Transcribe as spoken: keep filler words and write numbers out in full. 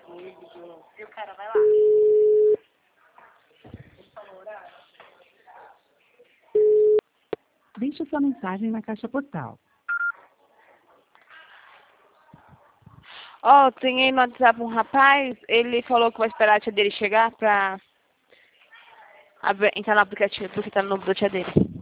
E o cara vai lá. Deixe sua mensagem na caixa postal. Ó, oh, tem aí no WhatsApp um rapaz, ele falou que vai esperar a tia dele chegar pra abrir- entrar no aplicativo, porque tá no número da tia dele.